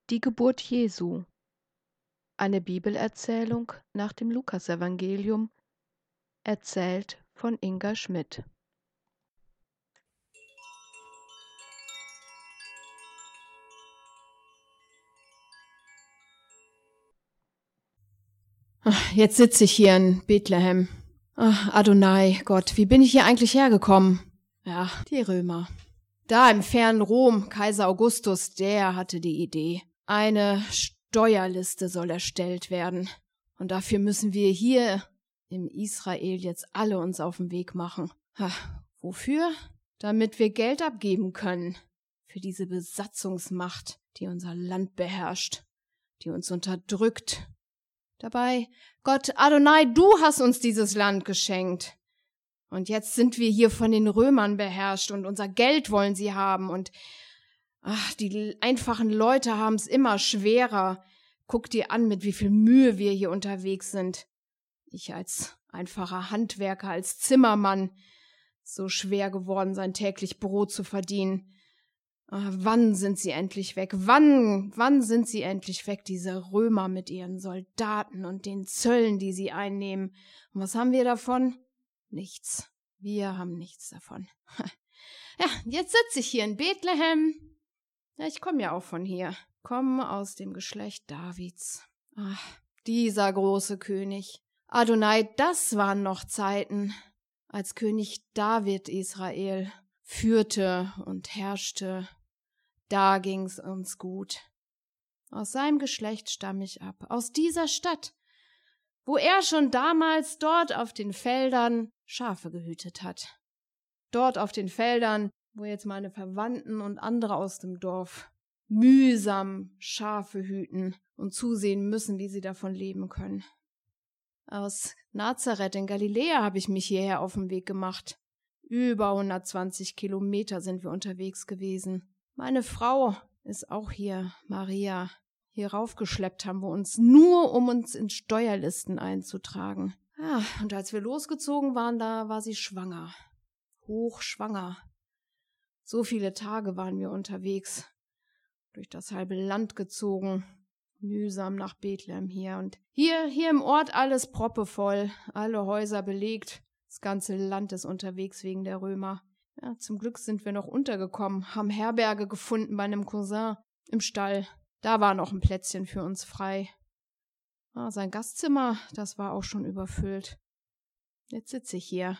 Die Geburt Jesu. Eine Bibelerzählung nach dem Lukasevangelium, erzählt von Inga Schmidt. Jetzt sitze ich hier in Bethlehem. Ach, Adonai, Gott, wie bin ich hier eigentlich hergekommen? Ja, die Römer. Da im fernen Rom, Kaiser Augustus, der hatte die Idee. Eine Steuerliste soll erstellt werden. Und dafür müssen wir hier im Israel jetzt alle uns auf den Weg machen. Wofür? Damit wir Geld abgeben können. Für diese Besatzungsmacht, die unser Land beherrscht, die uns unterdrückt. Dabei, Gott, Adonai, du hast uns dieses Land geschenkt. Und jetzt sind wir hier von den Römern beherrscht und unser Geld wollen sie haben und die einfachen Leute haben es immer schwerer. Guck dir an, mit wie viel Mühe wir hier unterwegs sind. Ich als einfacher Handwerker, als Zimmermann, so schwer geworden, sein täglich Brot zu verdienen. Wann sind sie endlich weg? Wann sind sie endlich weg, diese Römer mit ihren Soldaten und den Zöllen, die sie einnehmen? Und was haben wir davon? Nichts. Wir haben nichts davon. Ja, jetzt sitze ich hier in Bethlehem. Ja, ich komme ja auch von hier. Komme aus dem Geschlecht Davids. Dieser große König. Adonai, das waren noch Zeiten, als König David Israel führte und herrschte. Da ging's uns gut. Aus seinem Geschlecht stamme ich ab, aus dieser Stadt, wo er schon damals dort auf den Feldern Schafe gehütet hat. Dort auf den Feldern, wo jetzt meine Verwandten und andere aus dem Dorf mühsam Schafe hüten und zusehen müssen, wie sie davon leben können. Aus Nazareth in Galiläa habe ich mich hierher auf den Weg gemacht. Über 120 Kilometer sind wir unterwegs gewesen. Meine Frau ist auch hier, Maria. Hier raufgeschleppt haben wir uns, nur um uns in Steuerlisten einzutragen. Und als wir losgezogen waren, da war sie schwanger. Hochschwanger. So viele Tage waren wir unterwegs. Durch das halbe Land gezogen. Mühsam nach Bethlehem hier. Und hier im Ort alles proppevoll. Alle Häuser belegt. Das ganze Land ist unterwegs wegen der Römer. Ja, zum Glück sind wir noch untergekommen, haben Herberge gefunden bei einem Cousin im Stall. Da war noch ein Plätzchen für uns frei. Sein Gastzimmer, das war auch schon überfüllt. Jetzt sitze ich hier.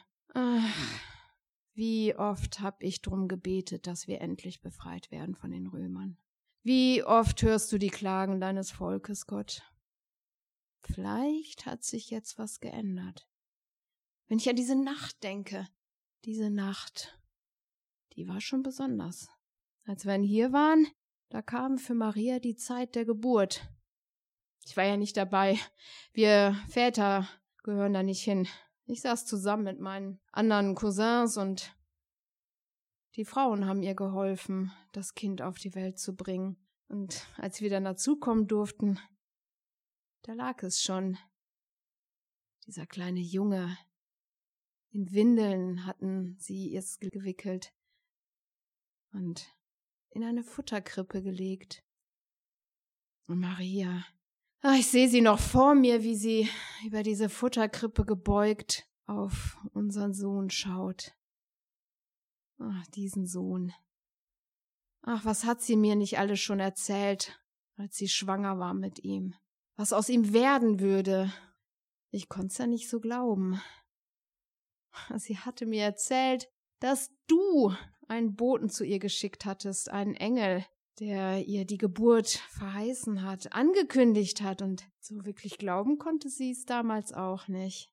Wie oft hab ich drum gebetet, dass wir endlich befreit werden von den Römern. Wie oft hörst du die Klagen deines Volkes, Gott? Vielleicht hat sich jetzt was geändert. Wenn ich an diese Nacht denke, diese Nacht, die war schon besonders. Als wir hier waren, da kam für Maria die Zeit der Geburt. Ich war ja nicht dabei. Wir Väter gehören da nicht hin. Ich saß zusammen mit meinen anderen Cousins und die Frauen haben ihr geholfen, das Kind auf die Welt zu bringen. Und als wir dann dazukommen durften, da lag es schon. Dieser kleine Junge. In Windeln hatten sie es gewickelt und in eine Futterkrippe gelegt. Und Maria, ich sehe sie noch vor mir, wie sie über diese Futterkrippe gebeugt auf unseren Sohn schaut. Diesen Sohn. Was hat sie mir nicht alles schon erzählt, als sie schwanger war mit ihm. Was aus ihm werden würde. Ich konnte es ja nicht so glauben. Sie hatte mir erzählt, dass du einen Boten zu ihr geschickt hattest, einen Engel, der ihr die Geburt verheißen hat, angekündigt hat, und so wirklich glauben konnte sie es damals auch nicht.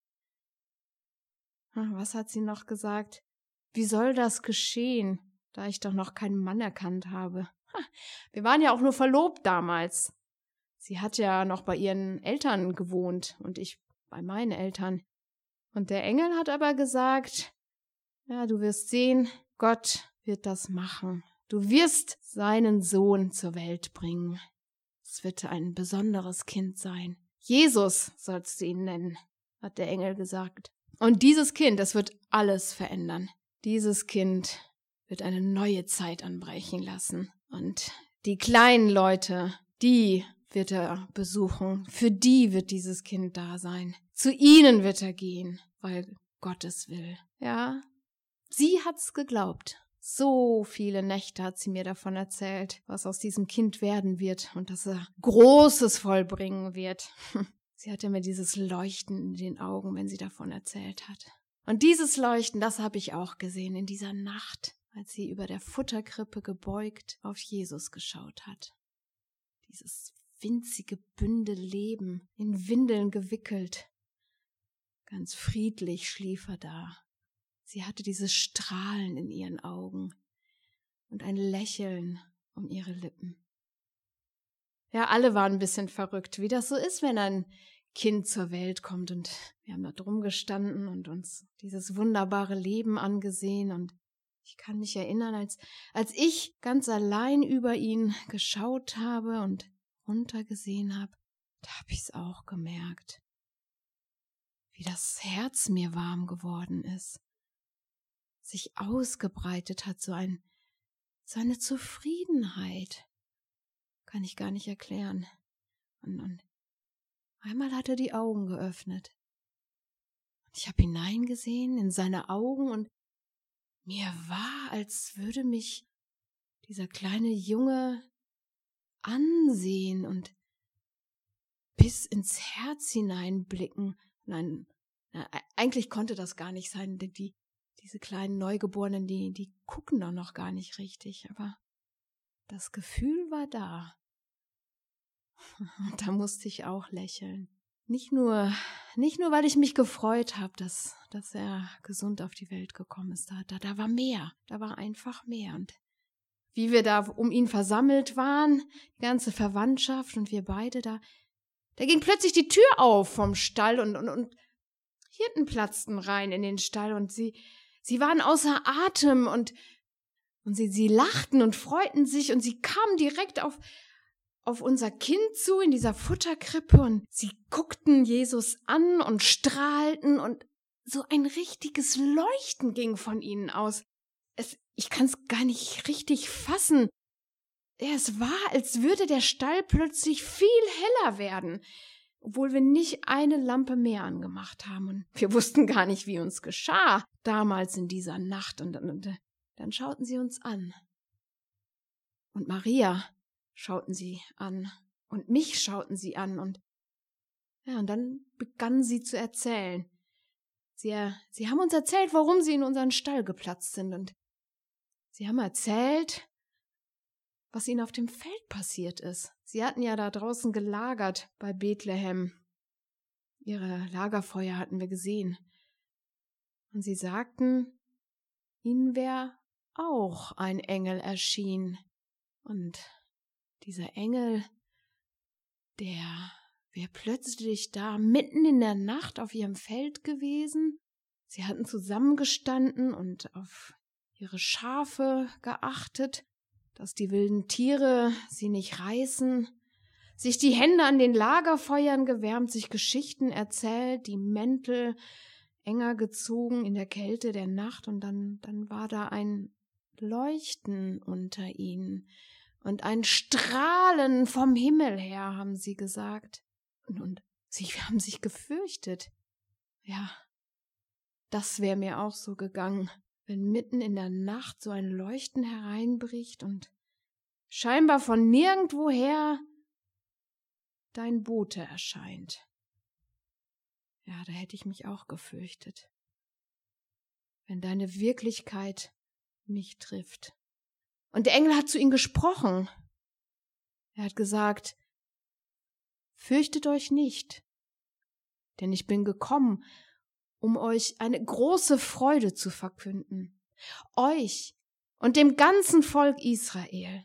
Was hat sie noch gesagt? Wie soll das geschehen, da ich doch noch keinen Mann erkannt habe? Wir waren ja auch nur verlobt damals. Sie hat ja noch bei ihren Eltern gewohnt und ich bei meinen Eltern. Und der Engel hat aber gesagt, ja, du wirst sehen, Gott wird das machen. Du wirst seinen Sohn zur Welt bringen. Es wird ein besonderes Kind sein. Jesus sollst du ihn nennen, hat der Engel gesagt. Und dieses Kind, das wird alles verändern. Dieses Kind wird eine neue Zeit anbrechen lassen. Und die kleinen Leute Die wird er besuchen, für die wird dieses Kind da sein. Zu ihnen wird er gehen, weil Gott es will. Ja, sie hat's geglaubt. So viele Nächte hat sie mir davon erzählt, was aus diesem Kind werden wird und dass er Großes vollbringen wird. Sie hatte mir dieses Leuchten in den Augen, wenn sie davon erzählt hat. Und dieses Leuchten, das habe ich auch gesehen in dieser Nacht, als sie über der Futterkrippe gebeugt auf Jesus geschaut hat. Dieses winzige Bündel Leben, in Windeln gewickelt. Ganz friedlich schlief er da. Sie hatte dieses Strahlen in ihren Augen und ein Lächeln um ihre Lippen. Ja, alle waren ein bisschen verrückt, wie das so ist, wenn ein Kind zur Welt kommt. Und wir haben da drum gestanden und uns dieses wunderbare Leben angesehen. Und ich kann mich erinnern, als ich ganz allein über ihn geschaut habe und runtergesehen habe, da habe ich es auch gemerkt, wie das Herz mir warm geworden ist, sich ausgebreitet hat, so eine Zufriedenheit, kann ich gar nicht erklären. Und einmal hat er die Augen geöffnet. Und ich habe hineingesehen in seine Augen und mir war, als würde mich dieser kleine Junge ansehen und bis ins Herz hineinblicken. Nein, eigentlich konnte das gar nicht sein, denn diese kleinen Neugeborenen, die gucken doch noch gar nicht richtig, aber das Gefühl war da. Und da musste ich auch lächeln. Nicht nur, weil ich mich gefreut habe, dass er gesund auf die Welt gekommen ist. Da war mehr, da war einfach mehr. Und wie wir da um ihn versammelt waren, die ganze Verwandtschaft und wir beide da ging plötzlich die Tür auf vom Stall und Hirten platzten rein in den Stall und sie waren außer Atem und sie lachten und freuten sich und sie kamen direkt auf unser Kind zu in dieser Futterkrippe und sie guckten Jesus an und strahlten und so ein richtiges Leuchten ging von ihnen aus. Ich kann es gar nicht richtig fassen. Es war, als würde der Stall plötzlich viel heller werden, obwohl wir nicht eine Lampe mehr angemacht haben. Und wir wussten gar nicht, wie uns geschah damals in dieser Nacht. Und dann schauten sie uns an. Und Maria schauten sie an. Und mich schauten sie an. Und dann begannen sie zu erzählen. Sie haben uns erzählt, warum sie in unseren Stall geplatzt sind. Und sie haben erzählt, was ihnen auf dem Feld passiert ist. Sie hatten ja da draußen gelagert bei Bethlehem. Ihre Lagerfeuer hatten wir gesehen. Und sie sagten, ihnen wäre auch ein Engel erschienen. Und dieser Engel, der wäre plötzlich da mitten in der Nacht auf ihrem Feld gewesen. Sie hatten zusammengestanden und auf ihre Schafe geachtet, dass die wilden Tiere sie nicht reißen, sich die Hände an den Lagerfeuern gewärmt, sich Geschichten erzählt, die Mäntel enger gezogen in der Kälte der Nacht und dann war da ein Leuchten unter ihnen und ein Strahlen vom Himmel her, haben sie gesagt. Und sie haben sich gefürchtet. Ja, das wäre mir auch so gegangen, wenn mitten in der Nacht so ein Leuchten hereinbricht und scheinbar von nirgendwoher dein Bote erscheint. Ja, da hätte ich mich auch gefürchtet, wenn deine Wirklichkeit mich trifft. Und der Engel hat zu ihnen gesprochen. Er hat gesagt, fürchtet euch nicht, denn ich bin gekommen, um euch eine große Freude zu verkünden, euch und dem ganzen Volk Israel.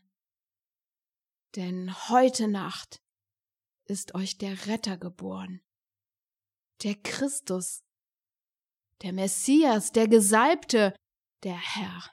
Denn heute Nacht ist euch der Retter geboren, der Christus, der Messias, der Gesalbte, der Herr.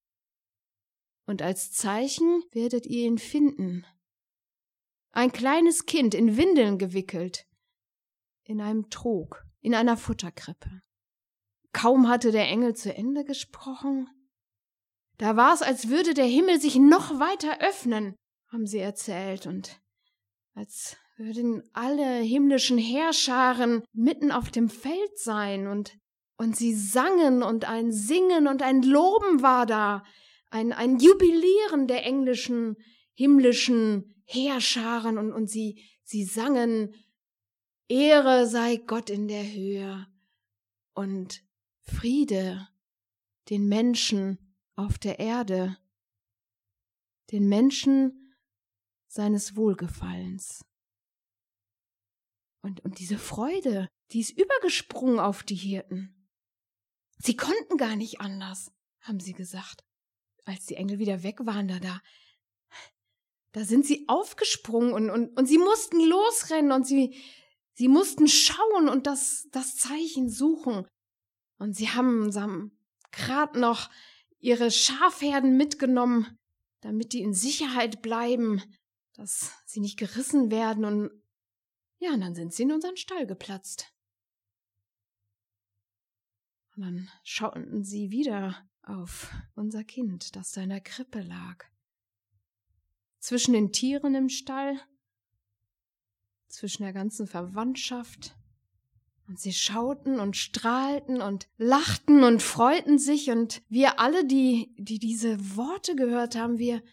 Und als Zeichen werdet ihr ihn finden, ein kleines Kind in Windeln gewickelt, in einem Trog, in einer Futterkrippe. Kaum hatte der Engel zu Ende gesprochen, da war es, als würde der Himmel sich noch weiter öffnen, haben sie erzählt, und als würden alle himmlischen Heerscharen mitten auf dem Feld sein und sie sangen und ein Singen und ein Loben war da, ein Jubilieren der englischen, himmlischen Heerscharen und sie sangen, Ehre sei Gott in der Höhe und Friede den Menschen auf der Erde, den Menschen seines Wohlgefallens. Und diese Freude, die ist übergesprungen auf die Hirten. Sie konnten gar nicht anders, haben sie gesagt. Als die Engel wieder weg waren, da sind sie aufgesprungen und sie mussten losrennen und sie mussten schauen und das Zeichen suchen. Und sie haben gerade noch ihre Schafherden mitgenommen, damit die in Sicherheit bleiben, dass sie nicht gerissen werden. Und dann sind sie in unseren Stall geplatzt. Und dann schauten sie wieder auf unser Kind, das da in der Krippe lag. Zwischen den Tieren im Stall, zwischen der ganzen Verwandtschaft. Und sie schauten und strahlten und lachten und freuten sich. Und wir alle, die diese Worte gehört haben, wir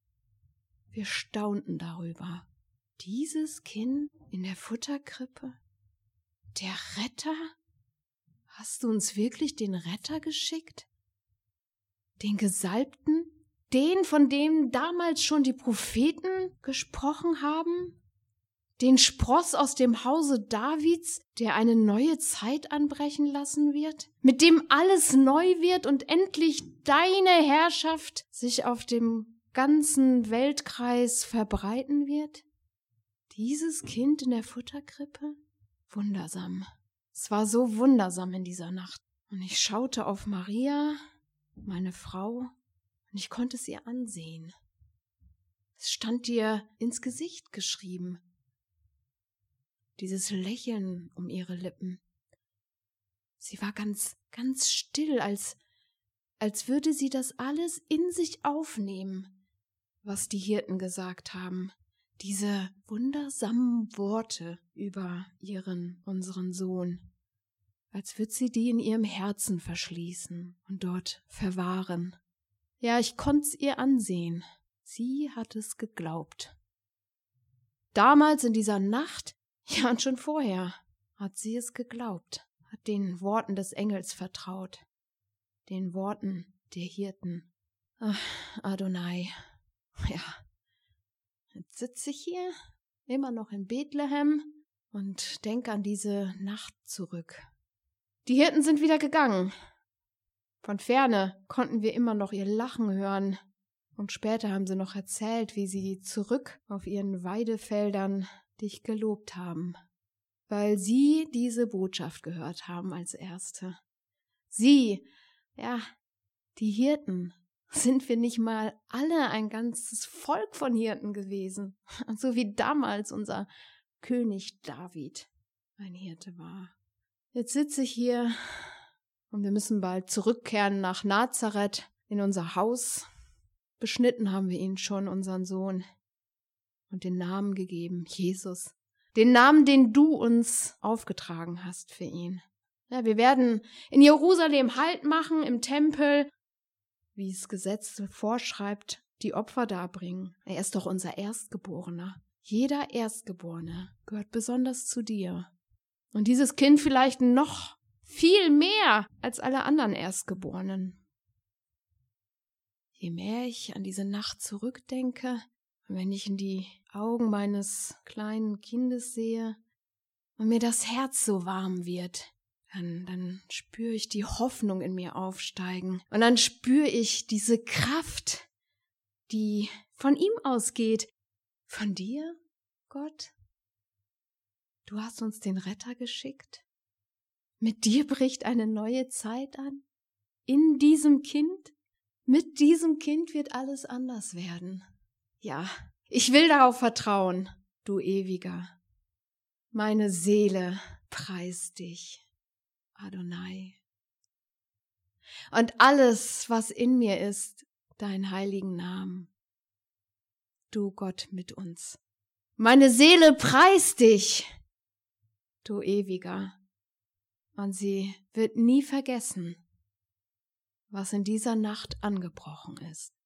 staunten darüber. Dieses Kind in der Futterkrippe, der Retter? Hast du uns wirklich den Retter geschickt? Den Gesalbten? Den, von dem damals schon die Propheten gesprochen haben? Den Spross aus dem Hause Davids, der eine neue Zeit anbrechen lassen wird? Mit dem alles neu wird und endlich deine Herrschaft sich auf dem ganzen Weltkreis verbreiten wird? Dieses Kind in der Futterkrippe? Wundersam. Es war so wundersam in dieser Nacht. Und ich schaute auf Maria, meine Frau, und ich konnte es ihr ansehen. Es stand ihr ins Gesicht geschrieben. Dieses Lächeln um ihre Lippen. Sie war ganz, ganz still, als würde sie das alles in sich aufnehmen, was die Hirten gesagt haben. Diese wundersamen Worte über unseren Sohn, als würde sie die in ihrem Herzen verschließen und dort verwahren. Ja, ich konnte es ihr ansehen. Sie hat es geglaubt. Damals in dieser Nacht, ja und schon vorher, hat sie es geglaubt, hat den Worten des Engels vertraut, den Worten der Hirten. Ach, Adonai, ja. Jetzt sitze ich hier, immer noch in Bethlehem und denke an diese Nacht zurück. Die Hirten sind wieder gegangen. Von Ferne konnten wir immer noch ihr Lachen hören. Und später haben sie noch erzählt, wie sie zurück auf ihren Weidefeldern dich gelobt haben, weil sie diese Botschaft gehört haben als Erste. Sie, ja, die Hirten. Sind wir nicht mal alle ein ganzes Volk von Hirten gewesen? So wie damals unser König David ein Hirte war. Jetzt sitze ich hier und wir müssen bald zurückkehren nach Nazareth in unser Haus. Beschnitten haben wir ihn schon, unseren Sohn, und den Namen gegeben, Jesus. Den Namen, den du uns aufgetragen hast für ihn. Ja, wir werden in Jerusalem Halt machen, im Tempel, wie es Gesetz vorschreibt, die Opfer darbringen. Er ist doch unser Erstgeborener. Jeder Erstgeborene gehört besonders zu dir. Und dieses Kind vielleicht noch viel mehr als alle anderen Erstgeborenen. Je mehr ich an diese Nacht zurückdenke, und wenn ich in die Augen meines kleinen Kindes sehe und mir das Herz so warm wird, dann spüre ich die Hoffnung in mir aufsteigen. Und dann spüre ich diese Kraft, die von ihm ausgeht. Von dir, Gott? Du hast uns den Retter geschickt. Mit dir bricht eine neue Zeit an. In diesem Kind, mit diesem Kind wird alles anders werden. Ja, ich will darauf vertrauen, du Ewiger. Meine Seele preist dich. Adonai. Und alles, was in mir ist, deinen heiligen Namen. Du Gott mit uns. Meine Seele preist dich, du Ewiger. Und sie wird nie vergessen, was in dieser Nacht angebrochen ist.